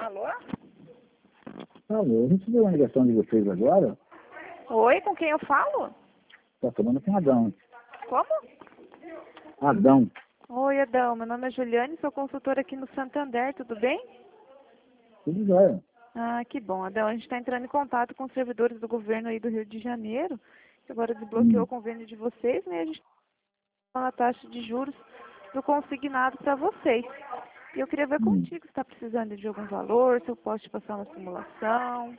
Alô? Alô, a gente viu a ligação de vocês agora? Oi, com quem eu falo? Tá falando com Adão. Como? Adão. Oi, Adão. Meu nome é Juliane, sou consultora aqui no Santander, tudo bem? Tudo jóia. Ah, que bom, Adão. A gente está entrando em contato com os servidores do governo aí do Rio de Janeiro, que agora desbloqueou o convênio de vocês, né? A gente está a taxa de juros do consignado para vocês. E eu queria ver contigo se está precisando de algum valor, se eu posso te passar uma simulação.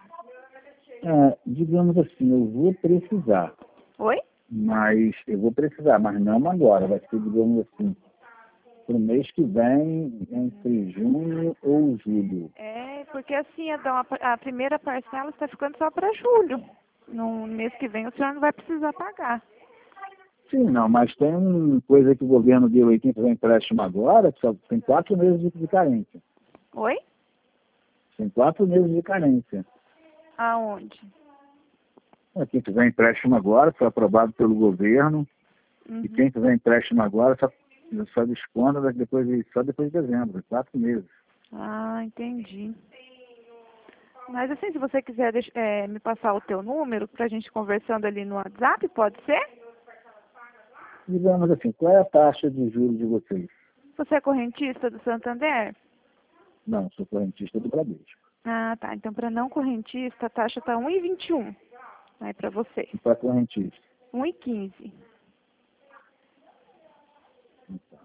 Digamos assim, eu vou precisar, Oi? mas não agora, vai ser, digamos assim, pro mês que vem, entre junho ou julho. É, porque assim, Adão, a primeira parcela está ficando só para julho. No mês que vem o senhor não vai precisar pagar. Sim, não, mas tem uma coisa que o governo deu aí, quem fizer empréstimo agora, que só tem 4 meses de carência. Oi? Tem 4 meses de carência. Aonde? Quem fizer empréstimo agora, foi aprovado pelo governo, e Uhum. quem fizer empréstimo agora só desconta só depois de dezembro, 4 meses. Ah, entendi. Mas assim, se você quiser me passar o teu número pra gente conversando ali no WhatsApp, pode ser? Digamos assim, qual é a taxa de juros de vocês? Você é correntista do Santander? Não, sou correntista do Bradesco. Ah, tá. Então, para não correntista, a taxa tá 1,21. Aí para vocês. E para correntista? 1,15. Então,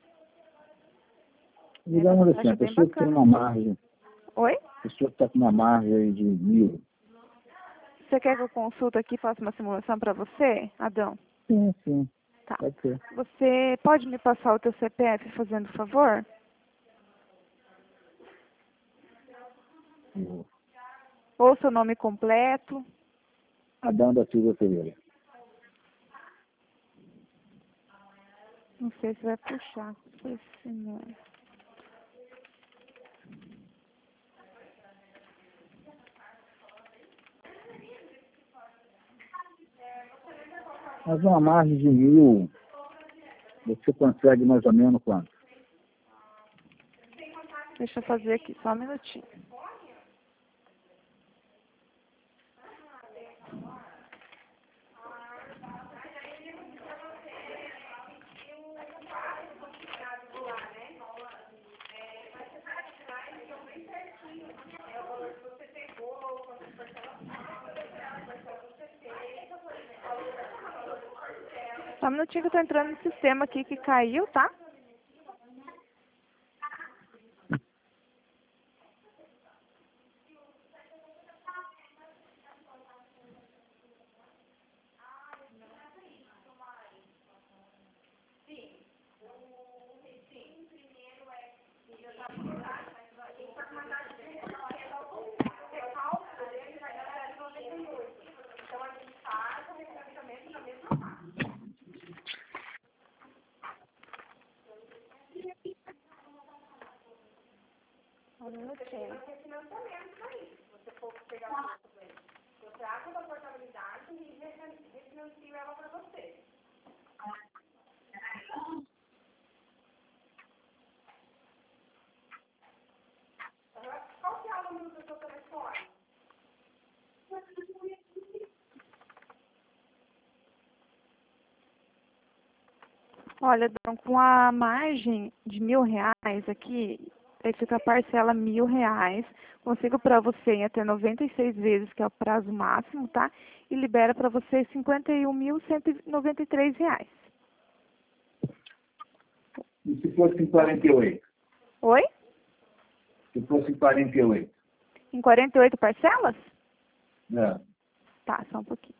digamos assim, Taxa a bem pessoa que tem bacana. uma margem, Oi? a pessoa que está com uma margem aí de 1.000. Você quer que eu consulte aqui e faça uma simulação para você, Adão? Sim, Tá. pode ser. Você pode me passar o teu CPF fazendo favor? Ou seu nome completo? Adão da Silva Ferreira. Não sei se vai puxar. Esse não. Mas uma margem de 1.000, você consegue mais ou menos quanto? Deixa eu fazer aqui, só um minutinho. Só um minutinho que eu tô entrando no sistema aqui que caiu, tá? Um minutinho. Olha, Dom, com a margem de R$ 1.000 aqui, aí fica a parcela R$ 1.000. Consigo para você em até 96 vezes, que é o prazo máximo, tá? E libera para você R$ 51.193. E se fosse em 48? Oi? Se fosse em 48? Em 48 parcelas? É. Tá, só um pouquinho.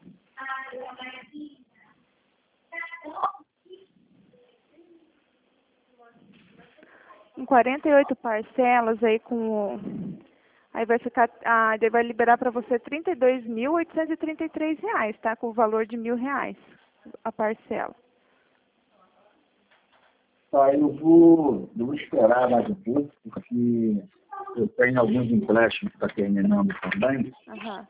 Em 48 parcelas aí aí vai ficar, daí vai liberar para você R$ 32.833, tá? Com o valor de R$ 1.000 a parcela. Tá, eu vou esperar mais um pouco, porque eu tenho alguns empréstimos que está terminando também. Aham.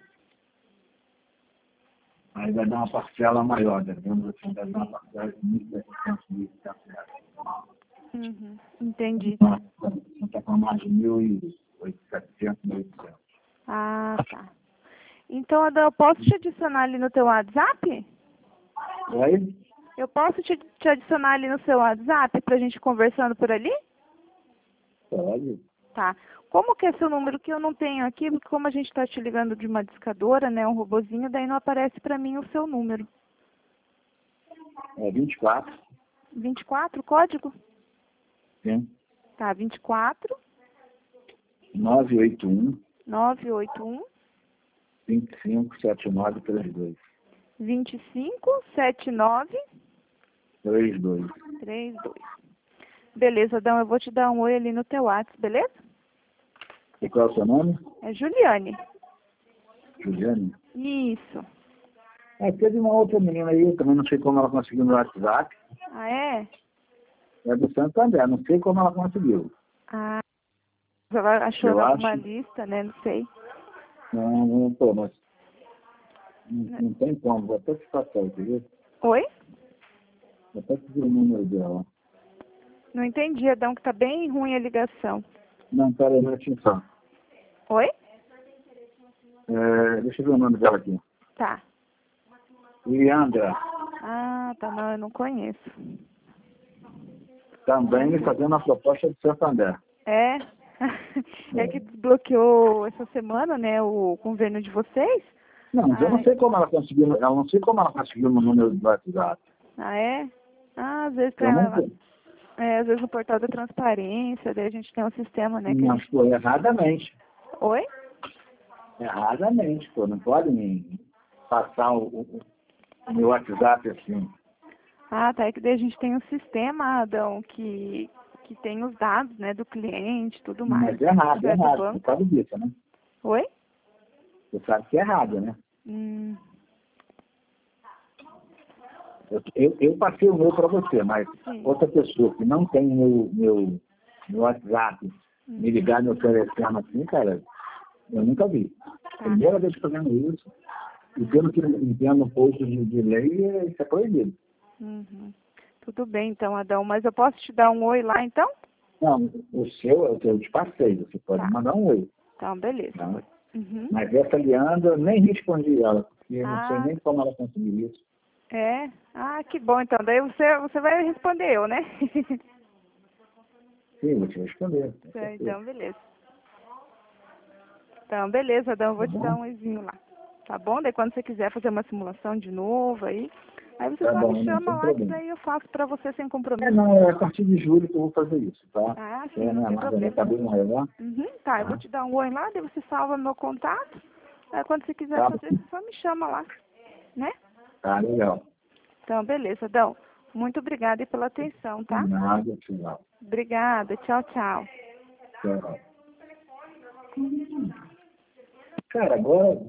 Aí vai dar uma parcela maior, digamos assim, vai dar uma parcela de 1.700 mil. Uhum, entendi. Então, está com a margem de 700, 1.800. Ah, tá. Então, Adão, eu posso te adicionar ali no teu WhatsApp? Oi? Eu posso te adicionar ali no seu WhatsApp pra gente ir conversando por ali? Pode. Tá. Como que é seu número que eu não tenho aqui? Porque como a gente tá te ligando de uma discadora, né, um robozinho, daí não aparece pra mim o seu número. É 24, 24, código? sim. Tá, 24 981 981 25 7932. 25 79 32. 32. Beleza, Adão, eu vou te dar um oi ali no teu WhatsApp, beleza? E qual é o seu nome? É Juliane. Juliane? Isso. Teve uma outra menina aí, eu também não sei como ela conseguiu no WhatsApp. Ah, é? É do Santander, não sei como ela conseguiu. Ah, ela achou Eu alguma acho. lista, né? Não sei. Não, pô, mas não tem como, vou até te passar, entendeu? Oi? Vou até pedir o número dela. Não entendi, Adão, que tá bem ruim a ligação. Não, peraí, deixa eu só. Oi? Deixa eu ver o nome dela aqui. Tá. Leandra, Ah, tá, não, eu não conheço. também fazendo a proposta do Santander. É? É que desbloqueou essa semana, né, o convênio de vocês? Não, mas eu não sei como ela conseguiu, não sei como ela conseguiu no número do WhatsApp. Ah, é? Ah, às vezes Eu não pra, sei. às vezes no portal da transparência, daí a gente tem um sistema, né, que a Mas gente... foi erradamente. Oi? Erradamente, pô. Não pode me passar o meu WhatsApp assim. Ah, tá, é que daí a gente tem um sistema, Adão, que tem os dados, né, do cliente, tudo mais. Mas é errado, Se é é do errado. Você banco. sabe disso, né? Oi? Você sabe que é errado, né? Hum. Eu passei o meu para você, mas Sim. outra pessoa que não tem meu WhatsApp me ligar me oferecendo assim, cara, eu nunca vi. Tá. Primeira vez fazendo isso, e pelo que eu entendo no posto de lei, isso é proibido. Uhum. Tudo bem, então, Adão, mas eu posso te dar um oi lá, então? Não, o seu eu te passei, você pode Tá. mandar um oi. Então, beleza. Tá? Uhum. Mas essa Leandra, eu nem respondi ela, porque eu não sei Ah, nem como ela conseguiu isso. é? Ah, que bom, então. Daí você vai responder eu, né? Sim, vou te responder. Com Tá, certeza. então, beleza. Então, beleza, Adão, eu vou Tá te dar bom? um oizinho lá. Tá bom? Daí quando você quiser fazer uma simulação de novo aí você Tá só bom, me não, chama sem lá que problema. daí eu faço pra você sem compromisso. Não, é a partir de julho que eu vou fazer isso, tá? Ah, sim, não Não é tem nada, né? problema. Acabei de morrer lá. Uhum, tá, eu vou Tá? te dar um oi lá, daí você salva meu contato. Aí quando você quiser Tá, fazer, você só me chama lá, né? tá legal. Então, beleza, Adão. Muito obrigada aí pela atenção, tá? Nada, final. Obrigada, tchau, tchau. Tchau. Cara, agora